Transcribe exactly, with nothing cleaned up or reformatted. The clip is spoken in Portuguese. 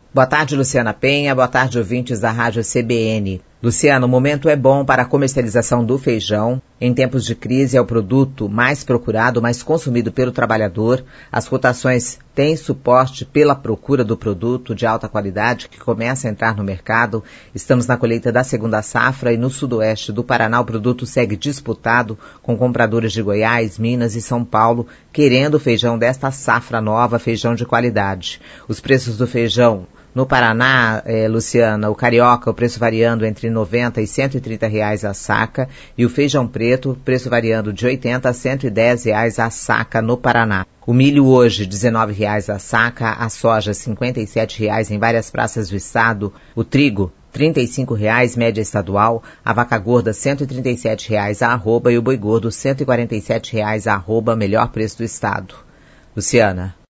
Boa tarde, Luciana Penha. Boa tarde, ouvintes da Rádio C B N. Luciana, o momento é bom para a comercialização do feijão. Em tempos de crise é o produto mais procurado, mais consumido pelo trabalhador. As cotações têm suporte pela procura do produto de alta qualidade que começa a entrar no mercado. Estamos na colheita da segunda safra e no sudoeste do Paraná o produto segue disputado com compradores de Goiás, Minas e São Paulo querendo o feijão desta safra nova, feijão de qualidade. Os preços do feijão no Paraná, eh, Luciana, o carioca, o preço variando entre noventa e cento e trinta reais a saca, e o feijão preto, preço variando de oitenta a cento e dez reais a saca no Paraná. O milho hoje, dezenove reais a saca, a soja, cinquenta e sete reais em várias praças do estado, o trigo, trinta e cinco reais, média estadual, a vaca gorda, cento e trinta e sete reais a arroba e o boi gordo, cento e quarenta e sete reais a arroba, melhor preço do estado. Luciana.